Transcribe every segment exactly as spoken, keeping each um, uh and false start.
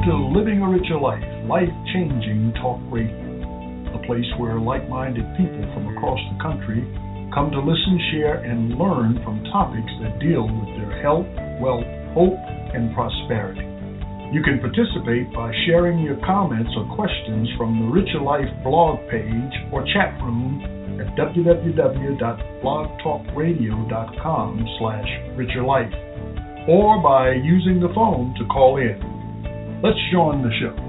to Living a Richer Life, life-changing talk radio, a place where like-minded people from across the country come to listen, share, and learn from topics that deal with their health, wealth, hope, and prosperity. You can participate by sharing your comments or questions from the Richer Life blog page or chat room at w w w dot blog talk radio dot com slash richer life, or by using the phone to call in. Let's join the show.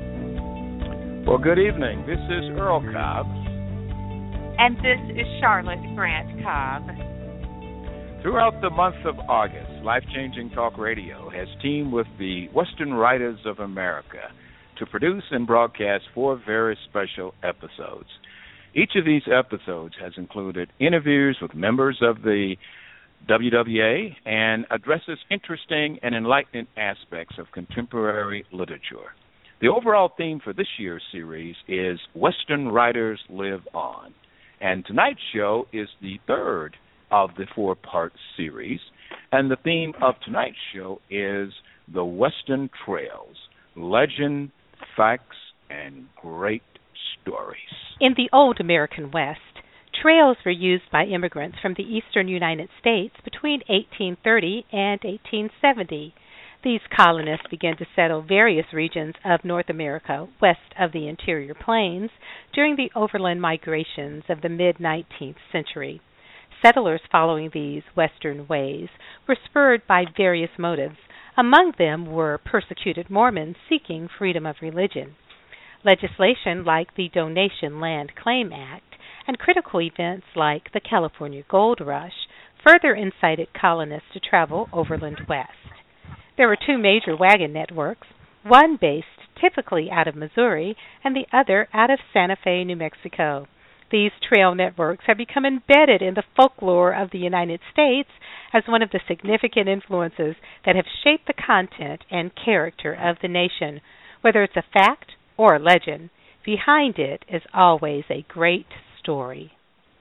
Well, good evening. This is Earl Cobb. And this is Charlotte Grant Cobb. Throughout the month of August, Life Changing Talk Radio has teamed with the Western Writers of America to produce and broadcast four very special episodes. Each of these episodes has included interviews with members of the W W A and addresses interesting and enlightening aspects of contemporary literature. The overall theme for this year's series is Western Writers Live On, and tonight's show is the third of the four-part series, and the theme of tonight's show is the Western Trails, legend, facts, and great stories. In the old American West, trails were used by immigrants from the eastern United States between eighteen thirty and eighteen seventy. These colonists began to settle various regions of North America west of the interior plains during the overland migrations of the mid-nineteenth century. Settlers following these western ways were spurred by various motives. Among them were persecuted Mormons seeking freedom of religion. Legislation like the Donation Land Claim Act and critical events like the California Gold Rush further incited colonists to travel overland west. There were two major wagon networks, one based typically out of Missouri and the other out of Santa Fe, New Mexico. These trail networks have become embedded in the folklore of the United States as one of the significant influences that have shaped the content and character of the nation. Whether it's a fact or a legend, behind it is always a great story.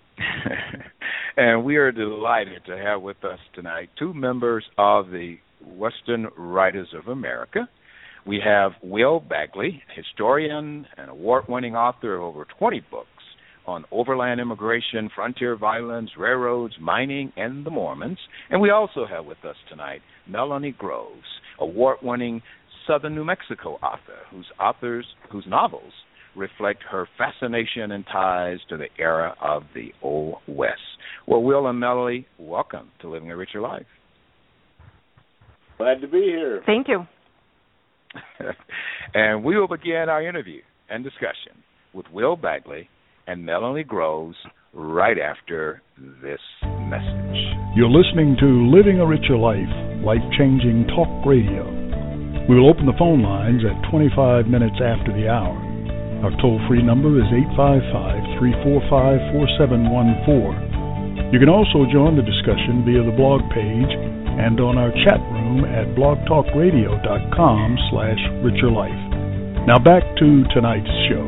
And we are delighted to have with us tonight two members of the Western Writers of America. We have Will Bagley, historian and award-winning author of over twenty books on overland immigration, frontier violence, railroads, mining, and the Mormons. And we also have with us tonight Melanie Groves, award-winning Southern New Mexico author, whose authors, whose novels reflect her fascination and ties to the era of the Old West. Well, Will and Melanie, welcome to Living a Richer Life. Glad to be here. Thank you. And we will begin our interview and discussion with Will Bagley and Melanie Groves right after this message. You're listening to Living a Richer Life, life-changing talk radio. We will open the phone lines at twenty-five minutes after the hour. Our toll-free number is eight five five, three four five, four seven one four. You can also join the discussion via the blog page and on our chat room at blog talk radio dot com slash richer life. Now back to tonight's show.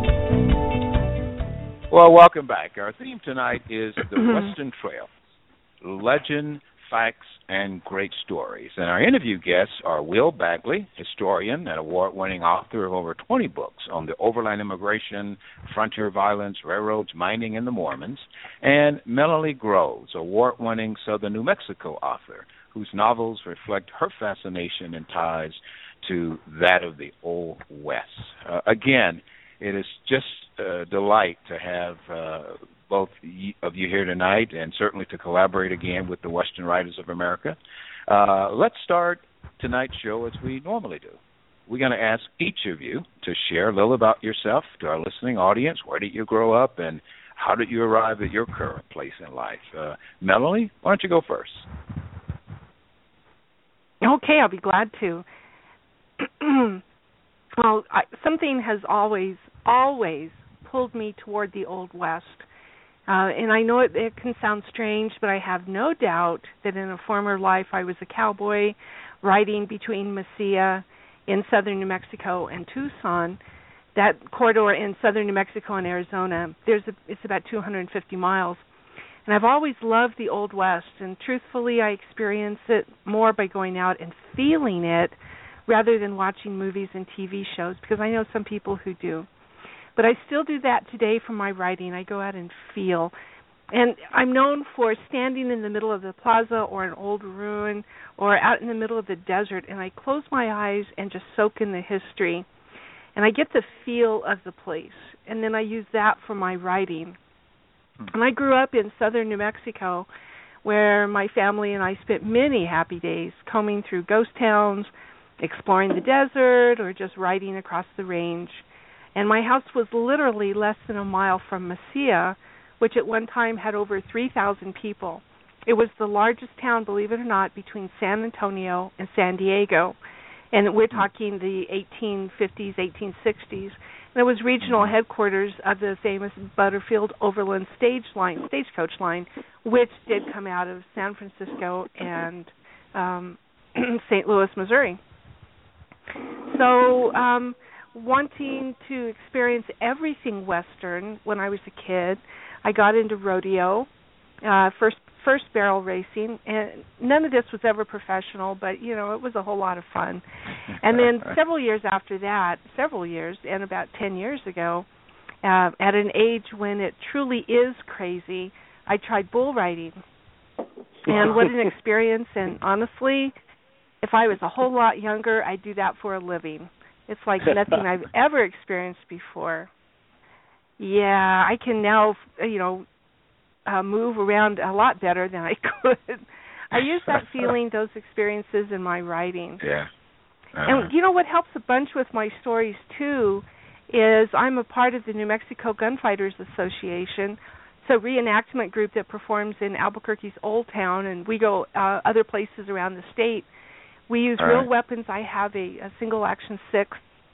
Well, welcome back. Our theme tonight is the Western Trail, legend, facts, and great stories. And our interview guests are Will Bagley, historian and award-winning author of over twenty books on the overland immigration, frontier violence, railroads, mining, and the Mormons, and Melanie Groves, award-winning Southern New Mexico author, whose novels reflect her fascination and ties to that of the Old West. Uh, again, it is just a delight to have uh, both of you here tonight, and certainly to collaborate again with the Western Writers of America. Uh, let's start tonight's show as we normally do. We're going to ask each of you to share a little about yourself to our listening audience. Where did you grow up, and how did you arrive at your current place in life? Uh, Melanie, why don't you go first? Okay, I'll be glad to. Well, I, something has always, always pulled me toward the Old West. Uh, and I know it, it can sound strange, but I have no doubt that in a former life I was a cowboy riding between Mesilla in southern New Mexico and Tucson. That corridor in southern New Mexico and Arizona, there's a, it's about two hundred fifty miles. And I've always loved the Old West, and truthfully I experience it more by going out and feeling it rather than watching movies and T V shows, because I know some people who do. But I still do that today for my writing. I go out and feel. And I'm known for standing in the middle of the plaza or an old ruin or out in the middle of the desert, and I close my eyes and just soak in the history. And I get the feel of the place, and then I use that for my writing. And I grew up in southern New Mexico, where my family and I spent many happy days combing through ghost towns, exploring the desert, or just riding across the range. And my house was literally less than a mile from Mesilla, which at one time had over three thousand people. It was the largest town, believe it or not, between San Antonio and San Diego. And we're talking the eighteen fifties, eighteen sixties. And it was regional headquarters of the famous Butterfield Overland Stage Line, Stagecoach Line, which did come out of San Francisco and um, Saint Louis, Missouri. So um, wanting to experience everything Western when I was a kid, I got into rodeo, uh, first first barrel racing, and none of this was ever professional, but, you know, it was a whole lot of fun. And then several years after that, several years, and about ten years ago, uh, at an age when it truly is crazy, I tried bull riding. And what an experience, and honestly, if I was a whole lot younger, I'd do that for a living. It's like nothing I've ever experienced before. Yeah, I can now, you know, uh, move around a lot better than I could. I use that feeling, those experiences in my writing. Yeah. Uh-huh. And you know what helps a bunch with my stories, too, is I'm a part of the New Mexico Gunfighters Association. It's a reenactment group that performs in Albuquerque's Old Town, and we go uh, other places around the state. We use All real right. weapons. I have a, a single-action six,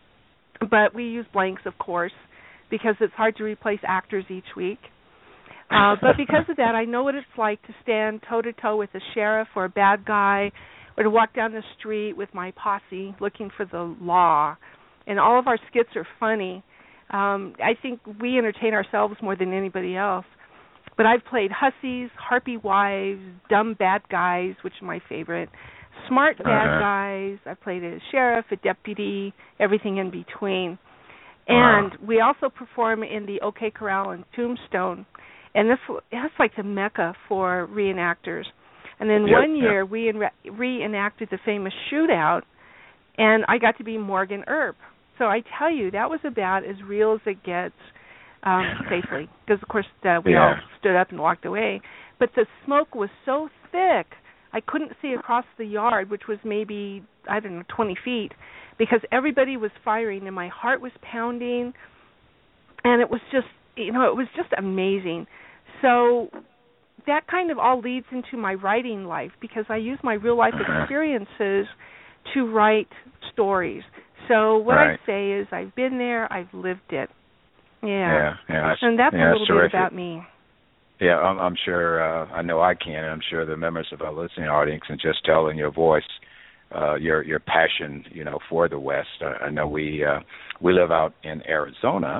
but we use blanks, of course, because it's hard to replace actors each week. Uh, but because of that, I know what it's like to stand toe-to-toe with a sheriff or a bad guy, or to walk down the street with my posse looking for the law. And all of our skits are funny. Um, I think we entertain ourselves more than anybody else. But I've played hussies, harpy wives, dumb bad guys, which are my favorite, smart bad uh-huh. guys. I've played a sheriff, a deputy, everything in between. And wow. we also perform in the OK Corral in Tombstone. And this that's like the mecca for reenactors. And then yep, one year yep. we re- reenacted the famous shootout, and I got to be Morgan Earp. So I tell you, that was about as real as it gets, um, safely. Because, of course, uh, we yeah. all stood up and walked away. But the smoke was so thick, I couldn't see across the yard, which was maybe, I don't know, twenty feet, because everybody was firing, and my heart was pounding. And it was just, you know, it was just amazing. So that kind of all leads into my writing life, because I use my real-life experiences to write stories. So what right. I say is I've been there, I've lived it. Yeah. Yeah, yeah that's, and that's yeah, a little that's terrific. bit about me. Yeah, I'm, I'm sure, uh, I know I can, and I'm sure the members of our listening audience can just tell in your voice uh, your your passion, you know, for the West. Uh, I know we uh, we live out in Arizona,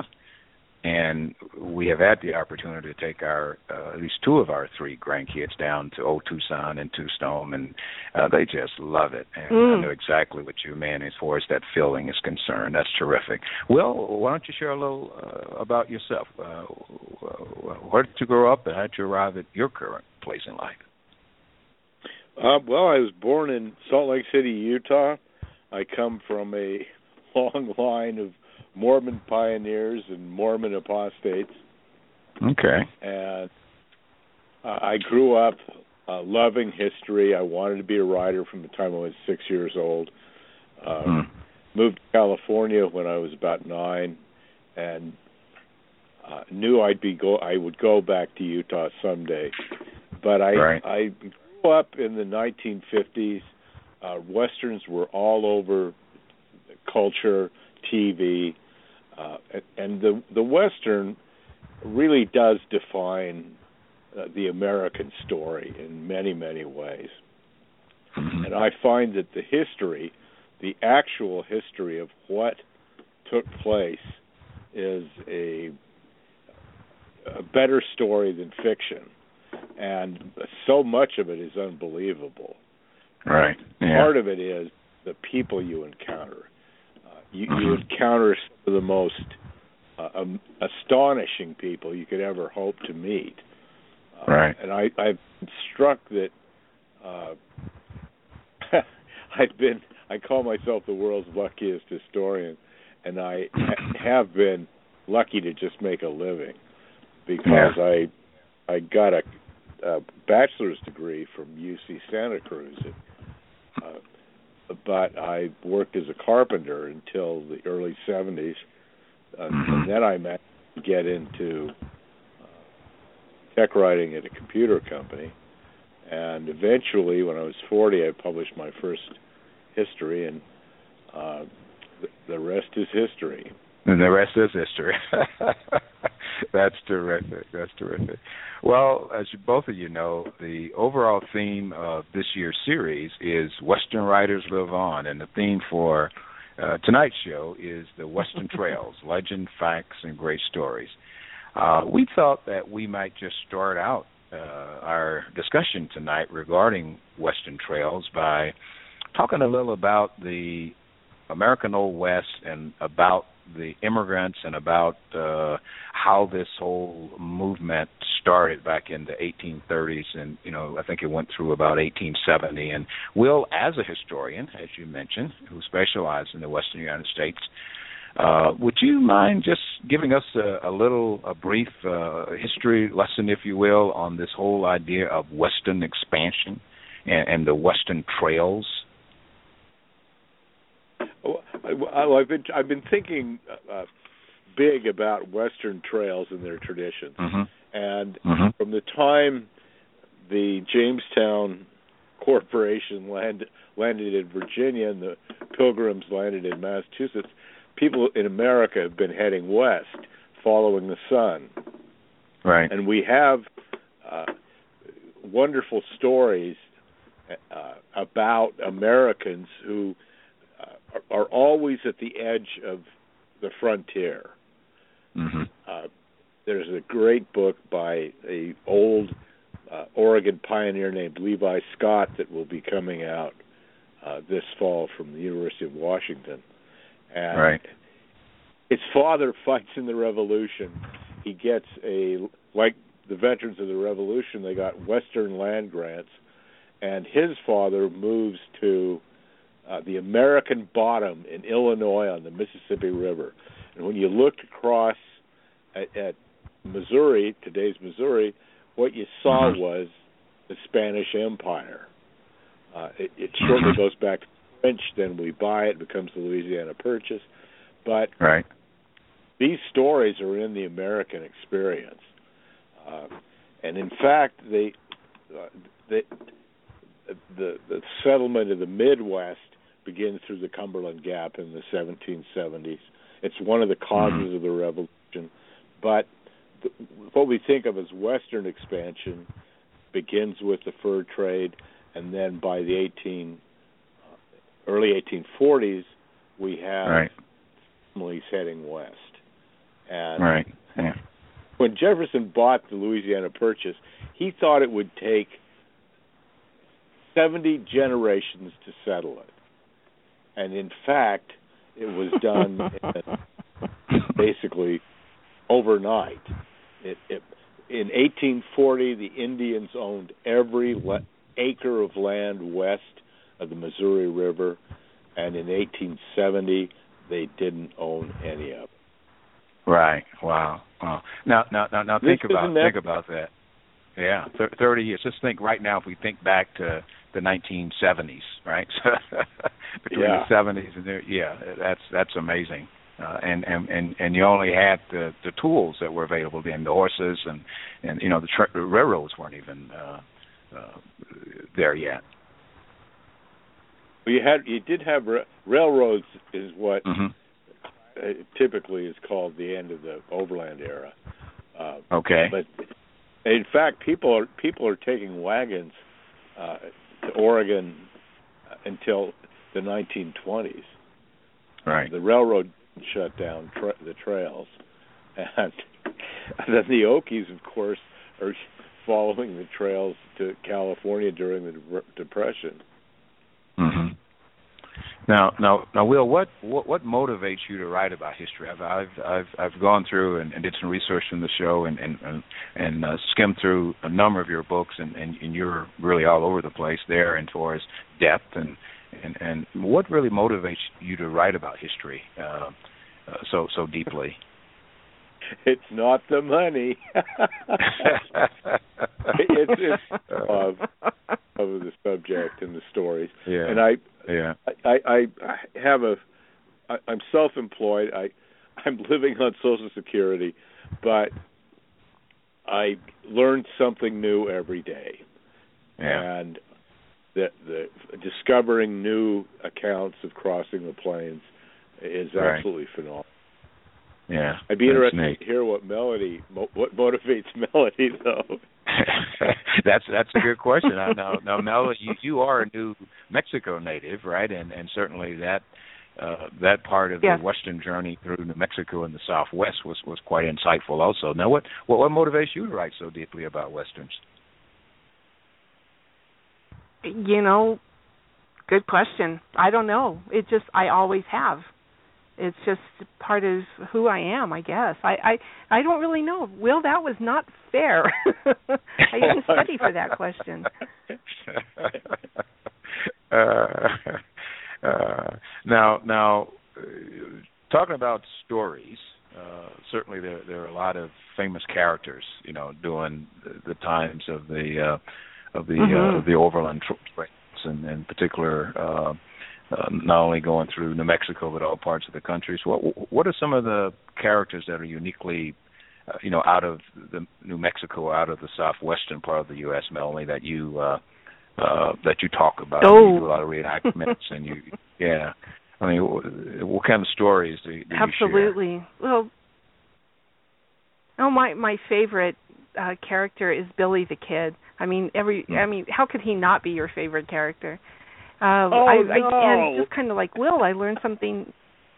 and we have had the opportunity to take our, uh, at least two of our three grandkids down to Old Tucson and Tombstone, and uh, they just love it. And mm. I know exactly what you mean as far as that feeling is concerned. That's terrific. Well, why don't you share a little uh, about yourself? Uh, where did you grow up, and how did you arrive at your current place in life? Uh, well, I was born in Salt Lake City, Utah. I come from a long line of Mormon pioneers and Mormon apostates. Okay. And uh, I grew up uh, loving history. I wanted to be a writer from the time I was six years old. Uh, hmm. Moved to California when I was about nine, and uh, knew I'd be go. I would go back to Utah someday. But I right. I grew up in the nineteen fifties. Uh, Westerns were all over culture, T V. Uh, and the the Western really does define uh, the American story in many, many ways. Mm-hmm. And I find that the history, the actual history of what took place, is a, a better story than fiction. And so much of it is unbelievable. Right. Yeah. Part of it is the people you encounter. Uh, you, mm-hmm. you encounter some of the most uh, um, astonishing people you could ever hope to meet. Uh, right. And I, I've been struck that uh, I've been, I call myself the world's luckiest historian, and I ha- have been lucky to just make a living because yeah. I I got a, a bachelor's degree from U C Santa Cruz, uh, but I worked as a carpenter until the early seventies, uh, mm-hmm. and then I managed to get into uh, tech writing at a computer company, and eventually, when I was forty, I published my first history, and uh, th- the rest is history. And the rest is history. That's terrific. That's terrific. Well, as you, both of you know, the overall theme of this year's series is Western Writers Live On, and the theme for uh, tonight's show is the Western Trails, Legend, Facts, and Great Stories. Uh, we thought that we might just start out uh, our discussion tonight regarding Western Trails by talking a little about the American Old West and about the immigrants and about uh, how this whole movement started back in the eighteen thirties, and you know I think it went through about eighteen seventy. And Will, as a historian, as you mentioned, who specialized in the Western United States, uh, would you mind just giving us a, a little, a brief uh, history lesson, if you will, on this whole idea of Western expansion and, and the Western Trails? Well, I've been I've been thinking uh, big about Western trails and their traditions, mm-hmm. and mm-hmm. from the time the Jamestown Corporation land, landed in Virginia and the Pilgrims landed in Massachusetts, people in America have been heading west, following the sun. Right, and we have uh, wonderful stories uh, about Americans who are always at the edge of the frontier. Mm-hmm. Uh, there's a great book by a old uh, Oregon pioneer named Levi Scott that will be coming out uh, this fall from the University of Washington. And right. his father fights in the Revolution. He gets a, like the veterans of the Revolution, they got Western land grants, and his father moves to Uh, the American Bottom in Illinois on the Mississippi River. And when you looked across at, at Missouri, today's Missouri, what you saw mm-hmm. was the Spanish Empire. Uh, it, it shortly mm-hmm. goes back to French, then we buy it, becomes the Louisiana Purchase. But right. these stories are in the American experience. Uh, and in fact, they, uh, they, the, the settlement of the Midwest begins through the Cumberland Gap in the seventeen seventies. It's one of the causes mm-hmm. of the Revolution. But the, what we think of as Western expansion begins with the fur trade, and then by the eighteen early eighteen forties, we have right. families heading west. And right. Yeah. when Jefferson bought the Louisiana Purchase, he thought it would take seventy generations to settle it. And in fact, it was done in basically overnight. It, it, in eighteen forty, the Indians owned every le- acre of land west of the Missouri River, and in eighteen seventy, they didn't own any of it. Right. Wow. Wow. Now, now, now, now think This about that- think about that. Yeah, th- thirty years. Just think right now, if we think back to the nineteen seventies, right? Between yeah. the seventies and there, yeah, that's that's amazing. Uh, and, and and and you only had the, the tools that were available then, the horses, and and you know the, tra- the railroads weren't even uh, uh, there yet. Well, you had you did have ra- railroads is what mm-hmm. uh, typically is called the end of the overland era. Uh, okay. But in fact, people are people are taking wagons uh, to Oregon until the nineteen twenties. Right. The railroad shut down tra- the trails, and then the Okies, of course, are following the trails to California during the De- Depression. Mm-hmm. Now, now, now, Will, what, what what motivates you to write about history? I've I've I've, I've gone through and, and did some research in the show and and and, and uh, skimmed through a number of your books, and, and, and you're really all over the place there, and towards depth and and and what really motivates you to write about history uh, uh, so so deeply? It's not the money. it's it's of of the subject and the stories. Yeah. And I yeah. I, I, I have a I, I'm self-employed. I I'm living on Social Security, but I learn something new every day. Yeah. And the the discovering new accounts of crossing the plains is Right. absolutely phenomenal. Yeah, I'd be that's interested neat. to hear what Melody, what motivates Melody, though. that's that's a good question. Now, now, now Melody, you, you are a New Mexico native, right? And and certainly that uh, that part of Yes. the Western journey through New Mexico and the Southwest was, was quite insightful. Also, now what, what what motivates you to write so deeply about Westerns? You know, good question. I don't know. It just I always have. It's just part of who I am, I guess. I, I, I don't really know. Will, that was not fair. I didn't study for that question. uh, uh, now, now, uh, talking about stories, uh, certainly there there are a lot of famous characters, you know, during the, the times of the uh, of the Mm-hmm. uh, the overland trails, and in particular. Uh, Uh, not only going through New Mexico, but all parts of the country. So what, what are some of the characters that are uniquely, uh, you know, out of the New Mexico, out of the southwestern part of the U S, Melanie, that you uh, uh, that you talk about? Oh. You do a lot of reenactments, and you, yeah. I mean, what, what kind of stories do, do you share? Absolutely. Well, oh, my my favorite uh, character is Billy the Kid. I mean, every. Mm. I mean, how could he not be your favorite character? Uh, Oh, I, no. I, and just kind of like Will, I learned something.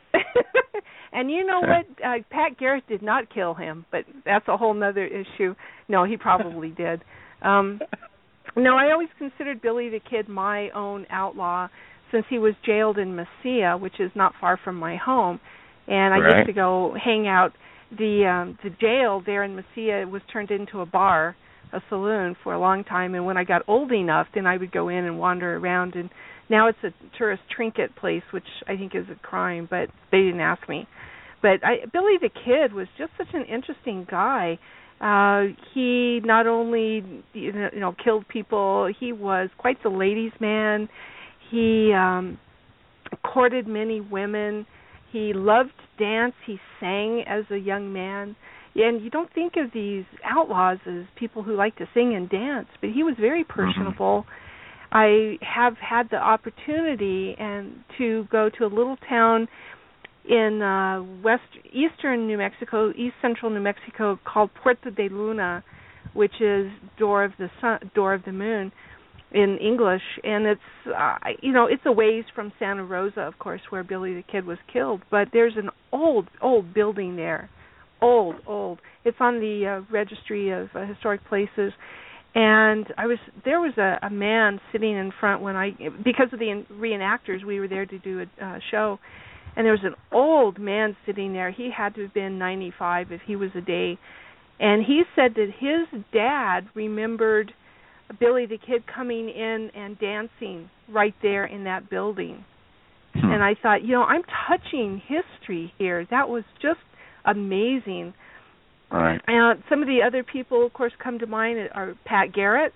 And you know what? Uh, Pat Garrett did not kill him, but that's a whole nother issue. No, he probably did. Um, no, I always considered Billy the Kid my own outlaw since he was jailed in Mesilla, which is not far from my home. And I Right. used to go hang out. The um, the jail there in Mesilla was turned into a bar, a saloon for a long time, and when I got old enough, then I would go in and wander around, and now it's a tourist trinket place, which I think is a crime, but they didn't ask me. But I, Billy the Kid was just such an interesting guy. Uh, he not only you know killed people, he was quite the ladies' man. He um, courted many women. He loved dance. He sang as a young man. And you don't think of these outlaws as people who like to sing and dance, but he was very personable. Mm-hmm. I have had the opportunity and to go to a little town in uh, west eastern New Mexico, east central New Mexico, called Puerto de Luna, which is door of the sun, door of the moon in English, and it's uh, you know it's a ways from Santa Rosa, of course, where Billy the Kid was killed. But there's an old old building there. Old, old. It's on the uh, registry of uh, historic places, and I was there was a, a man sitting in front when I because of the reenactors we were there to do a uh, show, and there was an old man sitting there. He had to have been ninety-five if he was a day, and he said that his dad remembered Billy the Kid coming in and dancing right there in that building, hmm. and I thought, you know, I'm touching history here. That was just amazing. Right. And some of the other people, of course, come to mind are Pat Garrett,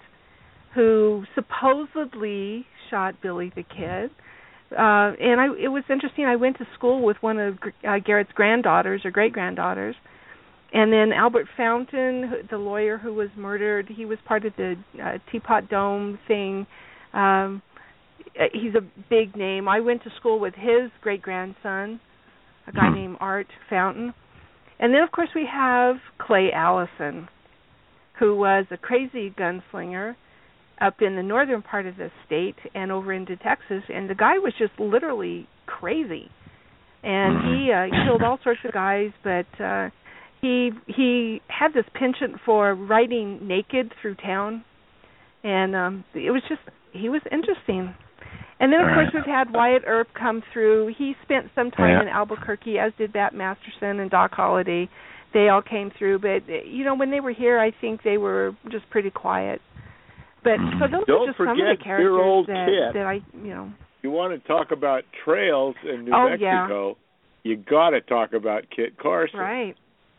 who supposedly shot Billy the Kid. Uh, and I, it was interesting. I went to school with one of uh, Garrett's granddaughters or great-granddaughters. And then Albert Fountain, the lawyer who was murdered, he was part of the uh, Teapot Dome thing. Um, he's a big name. I went to school with his great-grandson, a guy named Art Fountain. And then, of course, we have Clay Allison, who was a crazy gunslinger up in the northern part of the state and over into Texas. And the guy was just literally crazy. And he uh, killed all sorts of guys, but uh, he he had this penchant for riding naked through town. And um, it was just, he was interesting. And then, of All course, right. we've had Wyatt Earp come through. He spent some time Yeah. in Albuquerque, as did Bat Masterson and Doc Holliday. They all came through. But, you know, when they were here, I think they were just pretty quiet. But Mm-hmm. so those Don't are just some of forget the characters your old that, Kit. that I, you know. You want to talk about trails in New Oh, Mexico, you got to talk about Kit Carson. Right.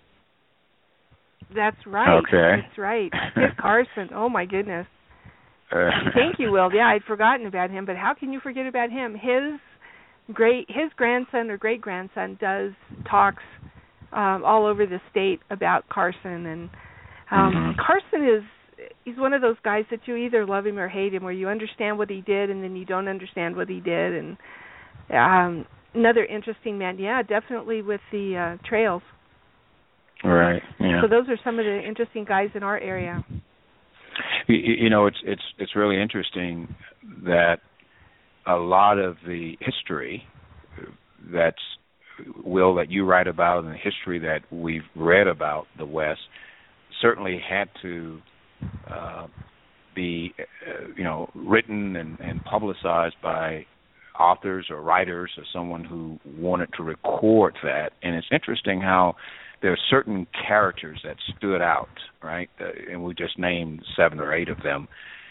That's right. Okay. That's right. Kit Carson. Oh, my goodness. Uh, Thank you, Will. Yeah, I'd forgotten about him, but how can you forget about him? His great, his grandson or great grandson does talks um, all over the state about Carson, and um, Mhm. Carson is he's one of those guys that you either love him or hate him, where you understand what he did and then you don't understand what he did, and um, another interesting man. Yeah, definitely with the uh, trails. Right. Yeah. So those are some of the interesting guys in our area. You, you know, it's it's it's really interesting that a lot of the history that's Will that you write about and the history that we've read about the West certainly had to uh, be uh, you know written and, and publicized by authors or writers or someone who wanted to record that. And it's interesting how there are certain characters that stood out, right? Uh, and we just named seven or eight of them.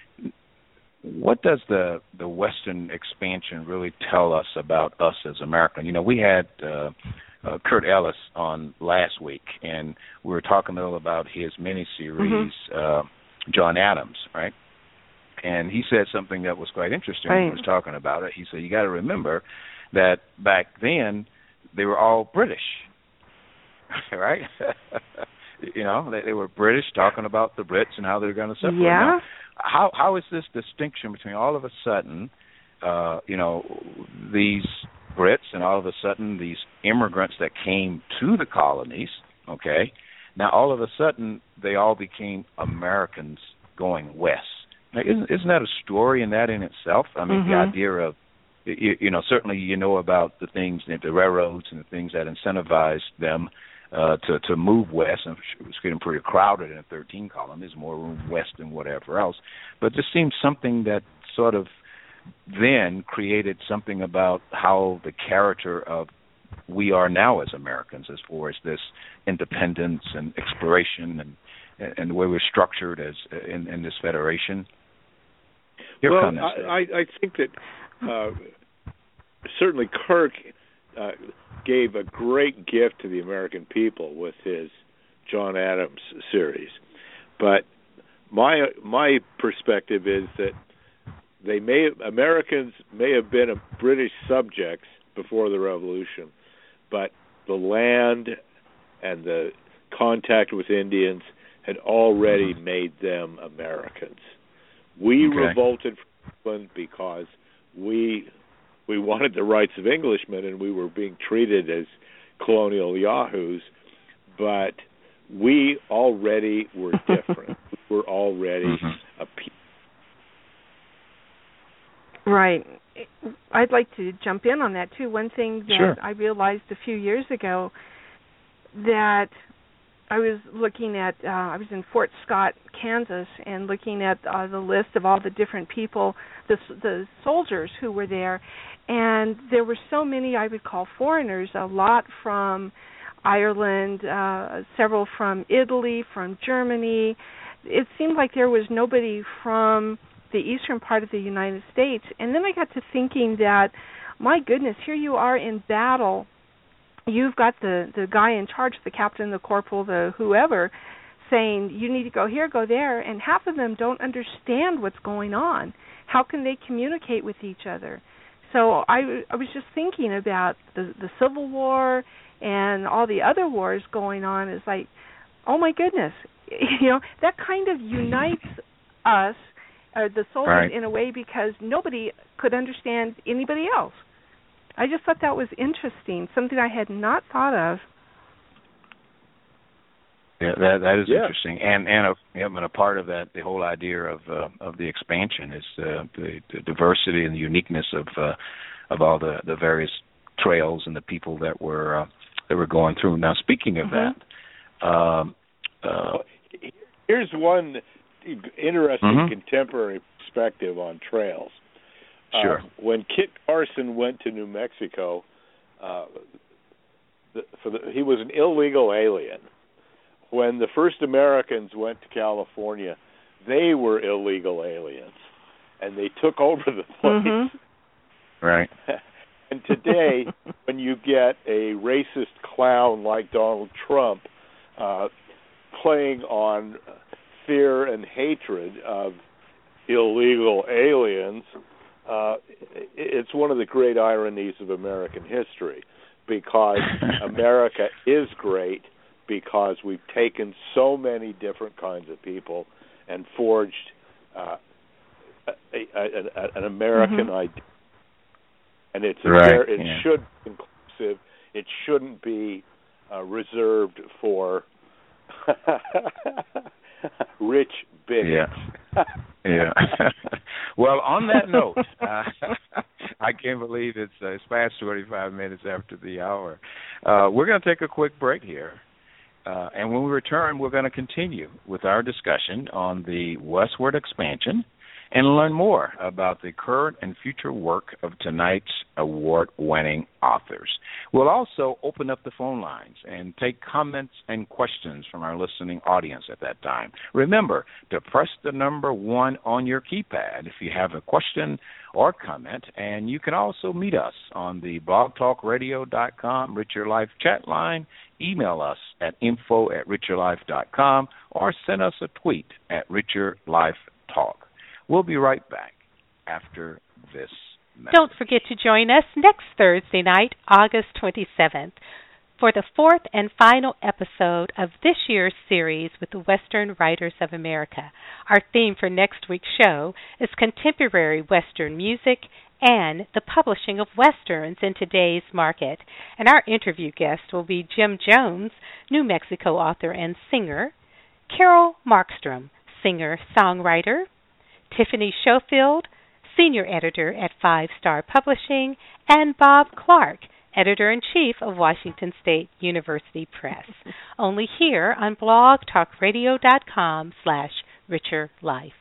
What does the, the Western expansion really tell us about us as Americans? You know, we had uh, uh, Kurt Ellis on last week, and we were talking a little about his miniseries, mm-hmm. uh, John Adams, right? And he said something that was quite interesting right. when he was talking about it. He said, you got to remember that back then they were all British. Right? You know, they, they were British talking about the Brits and how they're going to separate. Yeah. Now, how how is this distinction between all of a sudden, uh, you know, these Brits and all of a sudden these immigrants that came to the colonies, okay, now all of a sudden they all became Americans going west. Now, isn't, isn't that a story in that in itself? I mean, mm-hmm. the idea of, you, you know, certainly you know about the things, the railroads and the things that incentivized them Uh, to to move west, and it was getting pretty crowded in a thirteen column. There's more room west than whatever else. But this seems something that sort of then created something about how the character of we are now as Americans, as far as this independence and exploration and and the way we're structured as in, in this federation. Your well, comments I, I, I think that uh, certainly Kirk Uh, gave a great gift to the American people with his John Adams series, but my my perspective is that they may Americans may have been a British subjects before the Revolution, but the land and the contact with Indians had already mm-hmm. made them Americans. We okay. revolted from England because we. We wanted the rights of Englishmen, and we were being treated as colonial yahoos, but we already were different. We were already mm-hmm. a people. Right. I'd like to jump in on that, too. One thing that sure. I realized a few years ago, that I was looking at, uh, I was in Fort Scott, Kansas, and looking at uh, the list of all the different people, the, the soldiers who were there, and there were so many I would call foreigners, a lot from Ireland, uh, several from Italy, from Germany. It seemed like there was nobody from the eastern part of the United States. And then I got to thinking that, my goodness, here you are in battle. You've got the, the guy in charge, the captain, the corporal, the whoever, saying you need to go here, go there, and half of them don't understand what's going on. How can they communicate with each other? So I, I was just thinking about the, the Civil War and all the other wars going on. It's like, oh my goodness, you know, that kind of unites us, uh, the soldiers, right. in a way, because nobody could understand anybody else. I just thought that was interesting, something I had not thought of. Yeah, that that is yeah. interesting, and and a, yeah, and a part of that, the whole idea of uh, of the expansion is uh, the, the diversity and the uniqueness of uh, of all the, the various trails and the people that were uh, that were going through. Now, speaking of mm-hmm. that, um, uh, here's one interesting mm-hmm. contemporary perspective on trails. Sure. Uh, when Kit Carson went to New Mexico, uh, the, for the, he was an illegal alien. When the first Americans went to California, they were illegal aliens, and they took over the place. Mm-hmm. Right. And today, when you get a racist clown like Donald Trump uh, playing on fear and hatred of illegal aliens, uh, it's one of the great ironies of American history, because America is great because we've taken so many different kinds of people and forged uh, a, a, a, an American mm-hmm. idea. And it's a right. very, it yeah. should be inclusive. It shouldn't be uh, reserved for rich bigots. Yeah. yeah. Well, on that note, uh, I can't believe it's, uh, it's past twenty-five minutes after the hour. Uh, we're going to take a quick break here. Uh, and when we return, we're going to continue with our discussion on the westward expansion and learn more about the current and future work of tonight's award-winning authors. We'll also open up the phone lines and take comments and questions from our listening audience at that time. Remember to press the number one on your keypad if you have a question or comment, and you can also meet us on the blog talk radio dot com Richer Life chat line, email us at info at richer life dot com, or send us a tweet at Richer Life Talk. We'll be right back after this message. Don't forget to join us next Thursday night, August twenty-seventh, for the fourth and final episode of this year's series with the Western Writers of America. Our theme for next week's show is contemporary Western music and the publishing of Westerns in today's market. And our interview guest will be Jim Jones, New Mexico author and singer, Carol Markstrom, singer-songwriter, Tiffany Schofield, senior editor at Five Star Publishing, and Bob Clark, editor-in-chief of Washington State University Press. Only here on blog talk radio dot com slash richer life.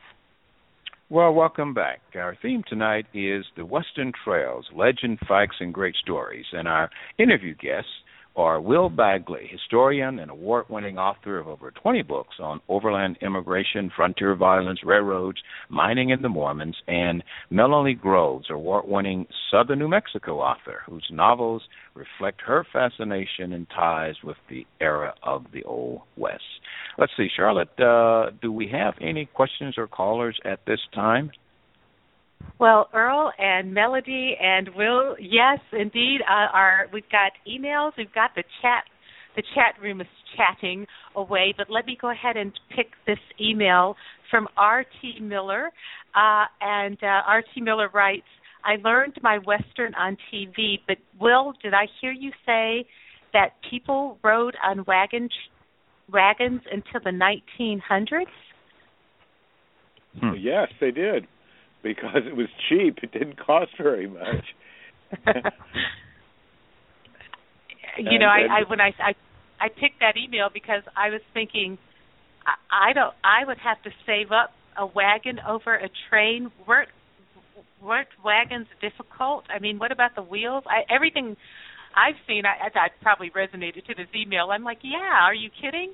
Well, welcome back. Our theme tonight is the Western Trails, legend, facts, and great stories. And our interview guests are Will Bagley, historian and award-winning author of over twenty books on overland immigration, frontier violence, railroads, mining, and the Mormons, and Melanie Groves, award-winning Southern New Mexico author, whose novels reflect her fascination and ties with the era of the Old West. Let's see, Charlotte, uh, do we have any questions or callers at this time? Well, Earl and Melody and Will, yes, indeed. Uh, our we've got emails, we've got the chat. The chat room is chatting away, but let me go ahead and pick this email from R T Miller. Uh, and uh, R T Miller writes, I learned my Western on T V, but Will, did I hear you say that people rode on wagon, wagons until the nineteen hundreds? Hmm. Yes, they did. Because it was cheap. It didn't cost very much. you know, I, I when I, I I picked that email because I was thinking, I, I don't. I would have to save up a wagon over a train. Weren't weren't wagons difficult? I mean, what about the wheels? I, everything I've seen, I, I probably resonated to this email. I'm like, yeah. Are you kidding?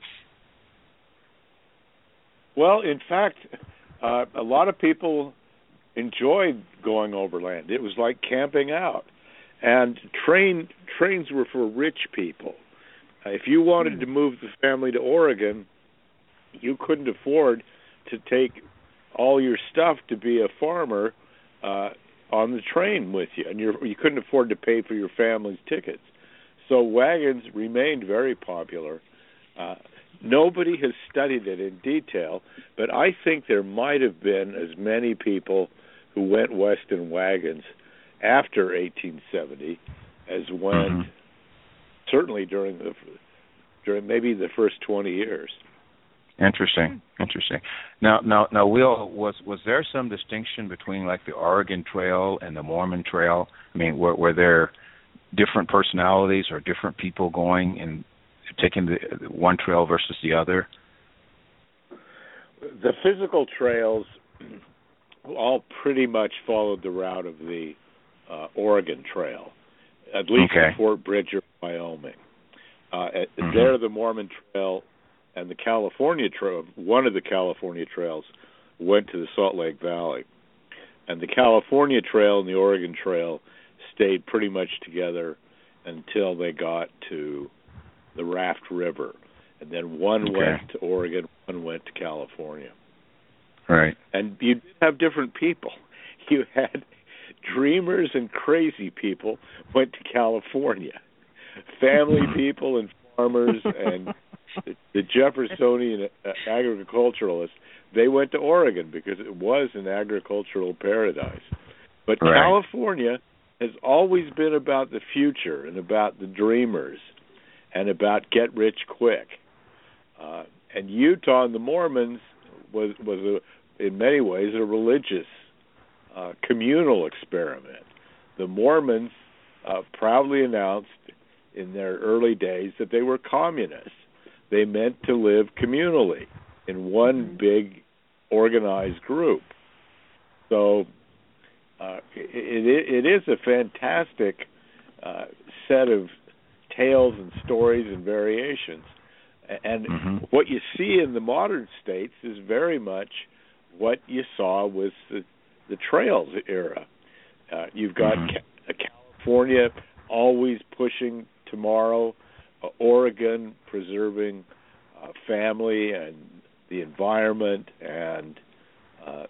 Well, in fact, uh, a lot of people enjoyed going overland. It was like camping out. And train trains were for rich people. Uh, if you wanted hmm. to move the family to Oregon, you couldn't afford to take all your stuff to be a farmer uh, on the train with you, and you're, you couldn't afford to pay for your family's tickets. So wagons remained very popular. Uh, nobody has studied it in detail, but I think there might have been as many people who went west in wagons after eighteen seventy as went mm-hmm. certainly during the during maybe the first twenty years. Interesting, interesting. Now, now, now, Will, was was there some distinction between like the Oregon Trail and the Mormon Trail? I mean, were, were there different personalities or different people going and taking the one trail versus the other? The physical trails all pretty much followed the route of the uh, Oregon Trail, at least okay. in Fort Bridger, Wyoming. Uh, mm-hmm. There, the Mormon Trail and the California Trail, one of the California trails, went to the Salt Lake Valley. And the California Trail and the Oregon Trail stayed pretty much together until they got to the Raft River. And then one okay. went to Oregon, one went to California. Right. And you have different people. You had dreamers and crazy people went to California. Family people and farmers and the, the Jeffersonian agriculturalists, they went to Oregon because it was an agricultural paradise. But right. California has always been about the future and about the dreamers and about get rich quick. Uh, and Utah and the Mormons was was a, in many ways a religious uh, communal experiment. The Mormons uh, proudly announced in their early days that they were communists. They meant to live communally in one big organized group. So uh, it, it, it is a fantastic uh, set of tales and stories and variations. And mm-hmm. what you see in the modern states is very much what you saw with the, the Trails era. Uh, you've got mm-hmm. Ca- California always pushing tomorrow, uh, Oregon preserving uh, family and the environment and uh,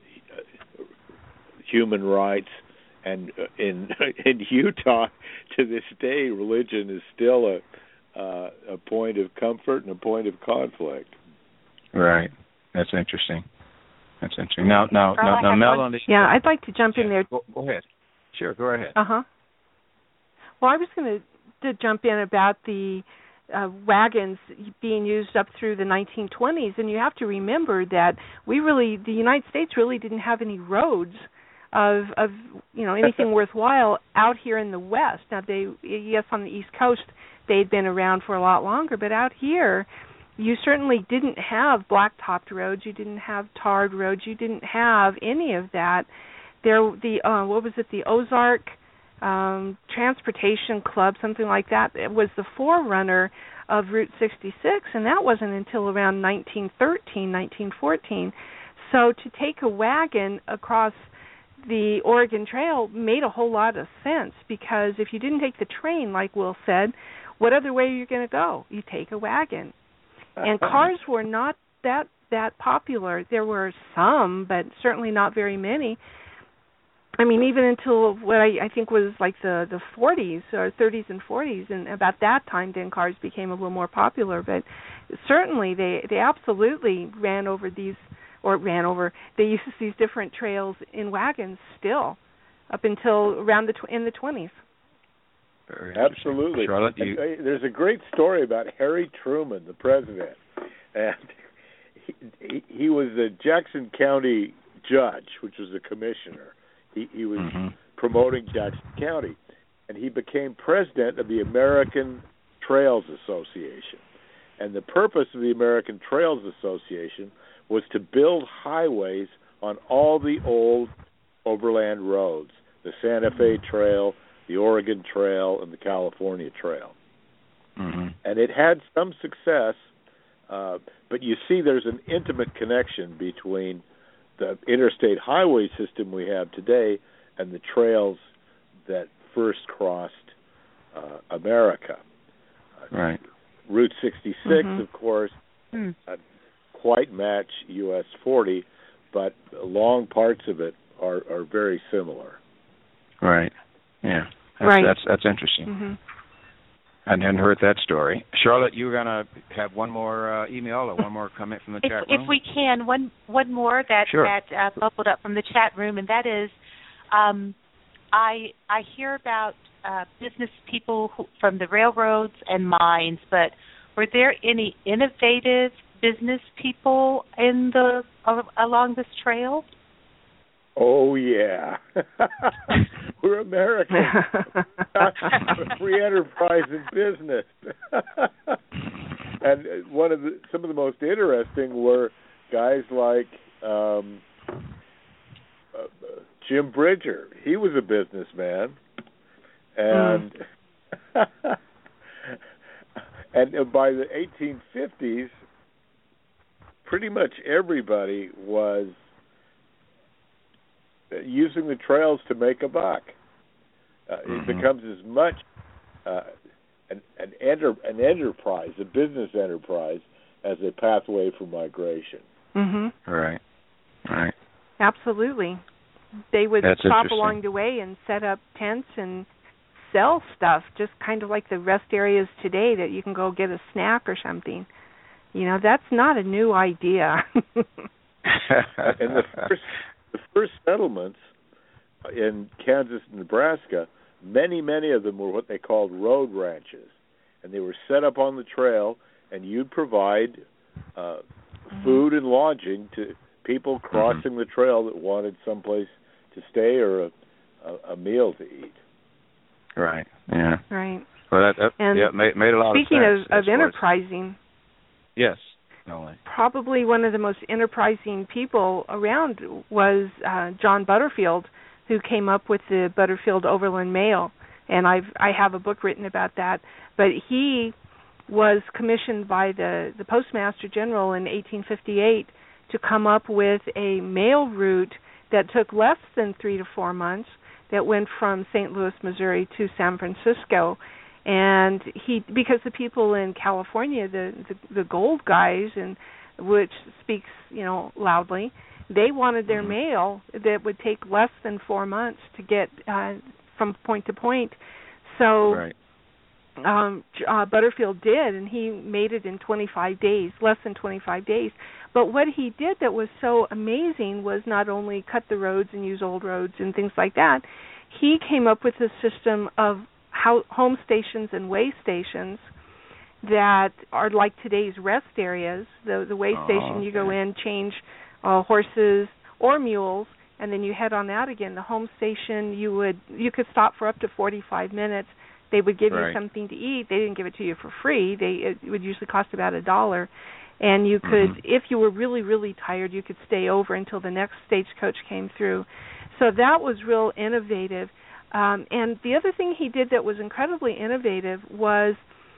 human rights. And in in Utah, to this day, religion is still a uh, a point of comfort and a point of conflict. Right. That's interesting. That's interesting. Now, now, now, now Melanie. Yeah, I'd like to jump yeah, in there. Go, go ahead. Sure, go ahead. Uh huh. Well, I was going to jump in about the uh, wagons being used up through the nineteen twenties, and you have to remember that we really, the United States really didn't have any roads of of you know anything worthwhile out here in the West. Now they yes on the East Coast they'd been around for a lot longer, but out here you certainly didn't have blacktopped roads, you didn't have tarred roads, you didn't have any of that. There the uh, what was it the Ozark um, Transportation Club, something like that. It was the forerunner of Route sixty-six, and that wasn't until around nineteen thirteen, nineteen fourteen. So to take a wagon across the Oregon Trail made a whole lot of sense, because if you didn't take the train, like Will said, what other way are you going to go? You take a wagon. And cars were not that that popular. There were some, but certainly not very many. I mean, even until what I, I think was like the, the forties or thirties and forties, and about that time, then cars became a little more popular. But certainly they, they absolutely ran over these or ran over, they used these different trails in wagons still up until around the tw- in the twenties. Absolutely. Charlotte, you... There's a great story about Harry Truman, the president, and he, he was a Jackson County judge, which was a commissioner. He, he was mm-hmm. promoting Jackson County, and he became president of the American Trails Association. And the purpose of the American Trails Association was to build highways on all the old overland roads, the Santa Fe Trail, the Oregon Trail, and the California Trail. Mm-hmm. And it had some success, uh, but you see there's an intimate connection between the interstate highway system we have today and the trails that first crossed uh, America. Right. Route sixty-six, mm-hmm. of course, mm. uh, quite match U S forty, but long parts of it are, are very similar. Right. Yeah. That's, right. That's that's interesting. Mm-hmm. I hadn't heard that story. Charlotte, you were gonna have one more uh, email or one more comment from the if, chat room? If we can, one one more that sure. that uh, bubbled up from the chat room, and that is, um, I I hear about uh, business people who, from the railroads and mines, but were there any innovative business people in the uh, along this trail? Oh yeah, we're Americans. Free enterprise in business. And one of the some of the most interesting were guys like um, uh, Jim Bridger. He was a businessman, and mm. and by the eighteen fifties, pretty much everybody was using the trails to make a buck. Uh, mm-hmm. It becomes as much uh, an an, enter, an enterprise, a business enterprise, as a pathway for migration. Mm-hmm. Right. Right. Absolutely. They would That's stop along the way and set up tents and sell stuff, just kind of like the rest areas today that you can go get a snack or something. You know, that's not a new idea. And the first, the first settlements in Kansas and Nebraska, many, many of them were what they called road ranches. And they were set up on the trail, and you'd provide uh, food and lodging to people crossing mm-hmm. the trail that wanted someplace to stay or a, a, a meal to eat. Right. Yeah. Right. Well, that, that and yeah, made, made a lot of sense. Speaking of, of enterprising, yes, Emily. Probably one of the most enterprising people around was uh, John Butterfield, who came up with the Butterfield Overland Mail, and I've I have a book written about that. But he was commissioned by the the Postmaster General in eighteen fifty-eight to come up with a mail route that took less than three to four months, that went from Saint Louis, Missouri to San Francisco. And he, because the people in California, the, the the gold guys, and which speaks, you know, loudly, they wanted their mm-hmm. mail that would take less than four months to get uh, from point to point. So right. um, uh, Butterfield did, and he made it in twenty-five days, less than twenty-five days. But what he did that was so amazing was not only cut the roads and use old roads and things like that, he came up with a system of how, home stations and way stations that are like today's rest areas. The, the way oh, station, you okay. go in, change uh, horses or mules, and then you head on out again. The home station, you would you could stop for up to forty-five minutes. They would give right. you something to eat. They didn't give it to you for free. They it would usually cost about a dollar. And you could, mm-hmm. if you were really, really tired, you could stay over until the next stagecoach came through. So that was real innovative. Um, and the other thing he did that was incredibly innovative was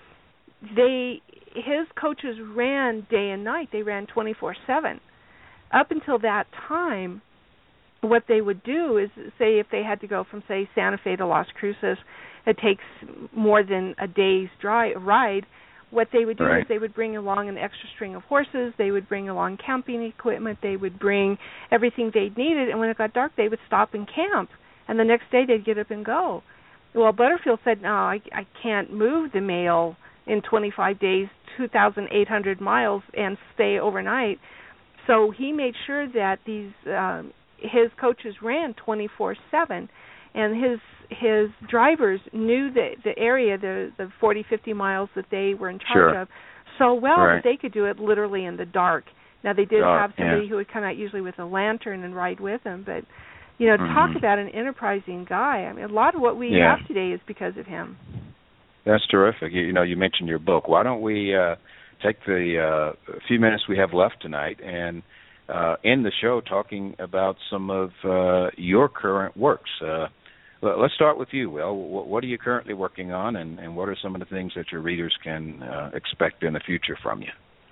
they his coaches ran day and night. They ran twenty-four seven. Up until that time, what they would do is, say, if they had to go from, say, Santa Fe to Las Cruces, it takes more than a day's dry, ride. What they would do right. is they would bring along an extra string of horses, they would bring along camping equipment, they would bring everything they needed, and when it got dark, they would stop and camp, and the next day they'd get up and go. Well, Butterfield said, no, I, I can't move the mail in twenty-five days, two thousand eight hundred miles, and stay overnight. So he made sure that these um, his coaches ran twenty-four seven, and his his drivers knew the the area, the the forty, fifty miles that they were in charge sure. of so well right. that they could do it literally in the dark. Now, they did oh, have somebody yeah. who would come out usually with a lantern and ride with them, but, you know, mm-hmm. talk about an enterprising guy. I mean, a lot of what we yeah. have today is because of him. That's terrific. You, you know, you mentioned your book. Why don't we uh, take the uh, few minutes we have left tonight and uh, end the show talking about some of uh, your current works. Uh, let's start with you, Will. What are you currently working on, and, and what are some of the things that your readers can uh, expect in the future from you?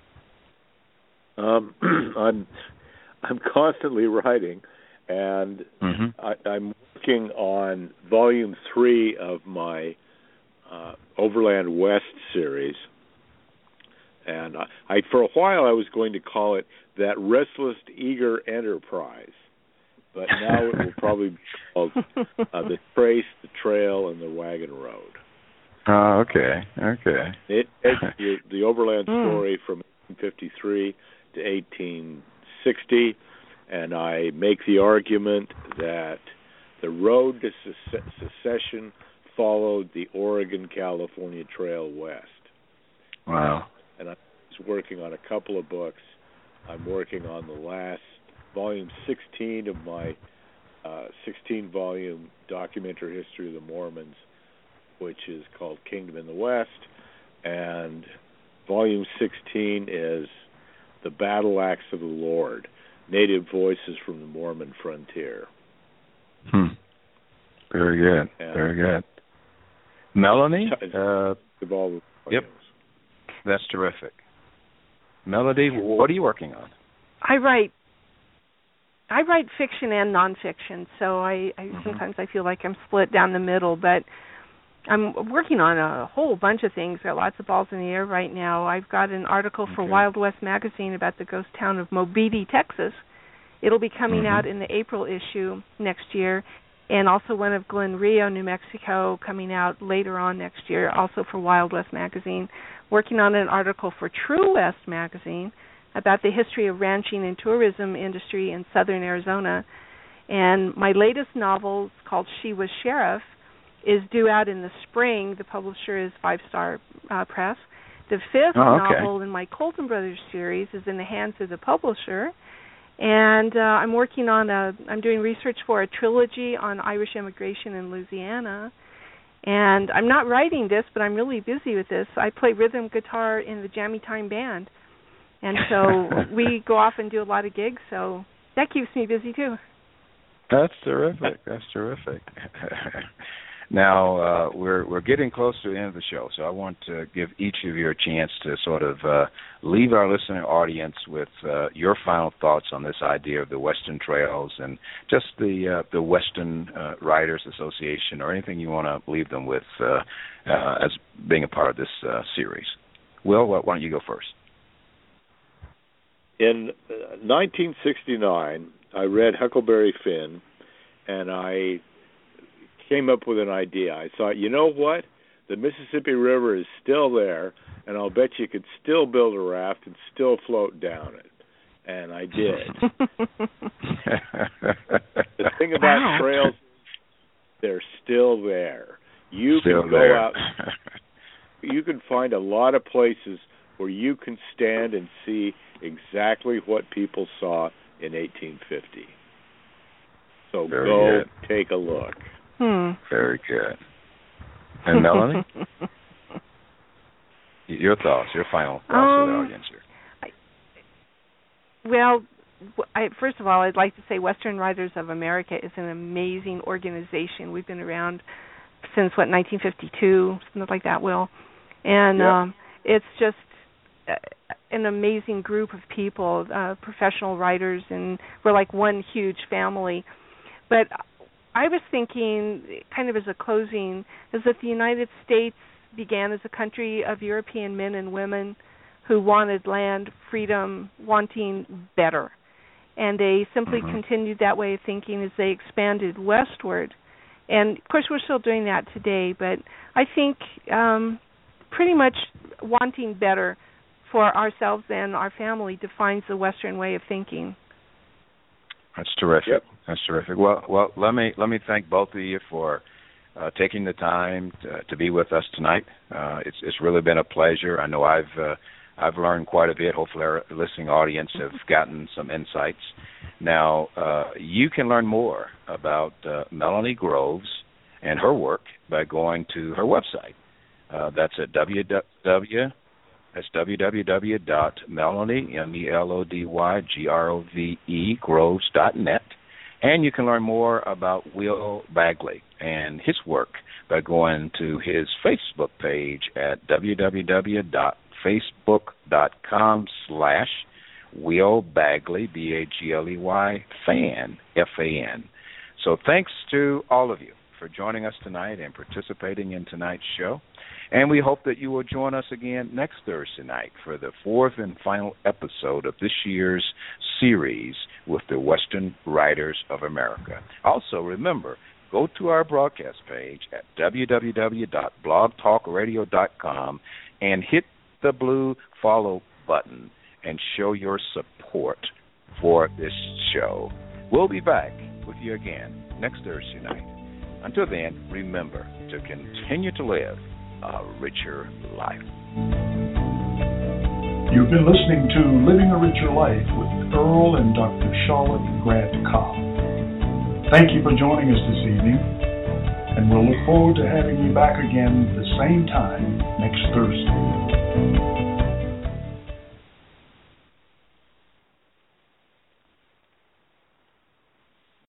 Um, I'm I'm constantly writing, and mm-hmm. I, I'm working on volume three of my uh, Overland West series. And I, I, for a while, I was going to call it That Restless, Eager Enterprise. But now it will probably be called uh, The Trace, The Trail, and The Wagon Road. Oh, okay, okay. It, it's the, the Overland story from eighteen fifty-three to eighteen sixty, and I make the argument that the road to secession followed the Oregon-California Trail west. Wow. And I'm working on a couple of books. I'm working on the last volume sixteen of my uh, sixteen-volume documentary history of the Mormons, which is called Kingdom in the West, and volume sixteen is The Battle Axe of the Lord, Native Voices from the Mormon Frontier. Hmm. Very good. Yeah. Very good. Melanie? Uh, yep. That's terrific. Melody, what are you working on? I write. I write fiction and nonfiction, so I, I mm-hmm. sometimes I feel like I'm split down the middle, but I'm working on a whole bunch of things. Got lots of balls in the air right now. I've got an article for okay. Wild West magazine about the ghost town of Mobeetie, Texas. It'll be coming mm-hmm. out in the April issue next year, and also one of Glen Rio, New Mexico, coming out later on next year, also for Wild West magazine. Working on an article for True West magazine about the history of ranching and tourism industry in southern Arizona. And my latest novel, called She Was Sheriff, is due out in the spring. The publisher is Five Star uh, Press. The fifth oh, okay. novel in my Colton Brothers series is in the hands of the publisher. And uh, I'm working on a, I'm doing research for a trilogy on Irish immigration in Louisiana. And I'm not writing this, but I'm really busy with this. I play rhythm guitar in the Jammy Time Band. And so we go off and do a lot of gigs, so that keeps me busy too. That's terrific. That's terrific. Now, uh, we're we're getting close to the end of the show, so I want to give each of you a chance to sort of uh, leave our listening audience with uh, your final thoughts on this idea of the Western Trails and just the uh, the Western uh, Writers Association, or anything you want to leave them with uh, uh, as being a part of this uh, series. Will, why don't you go first? In nineteen sixty-nine, I read Huckleberry Finn, and I came up with an idea. I thought, you know what? The Mississippi River is still there, and I'll bet you could still build a raft and still float down it. And I did. The thing about wow. trails, they're still there. You still can go there. out. You can find a lot of places where you can stand and see exactly what people saw in eighteen fifty. So Very go good. take a look. Hmm. Very good. And Melanie? Your thoughts, your final thoughts um, for the audience here. I, well, I, first of all, I'd like to say Western Writers of America is an amazing organization. We've been around since, what, nineteen fifty-two, something like that, Will. And yep. um, it's just an amazing group of people, uh, professional writers, and we're like one huge family. But I was thinking, kind of as a closing, is that the United States began as a country of European men and women who wanted land, freedom, wanting better. And they simply mm-hmm. continued that way of thinking as they expanded westward. And, of course, we're still doing that today, but I think um, pretty much wanting better for ourselves and our family defines the Western way of thinking. That's terrific. Yep. That's terrific. Well, well, let me let me thank both of you for uh, taking the time to, to be with us tonight. Uh, it's it's really been a pleasure. I know I've uh, I've learned quite a bit. Hopefully, our listening audience have gotten some insights. Now, uh, you can learn more about uh, Melanie Groves and her work by going to her website. Uh, that's at w w w That's w w w dot melanie, M E L O D Y G R O V E, groves dot net. And you can learn more about Will Bagley and his work by going to his Facebook page at w w w dot facebook dot com slash Will Bagley, B A G L E Y, fan, F A N. So thanks to all of you for joining us tonight and participating in tonight's show. And we hope that you will join us again next Thursday night for the fourth and final episode of this year's series with the Western Writers of America. Also, remember, go to our broadcast page at w w w dot blog talk radio dot com and hit the blue follow button and show your support for this show. We'll be back with you again next Thursday night. Until then, remember to continue to live a richer life. You've been listening to Living a Richer Life with Earl and Doctor Charlotte Grant Cobb. Thank you for joining us this evening, and we'll look forward to having you back again at the same time next Thursday.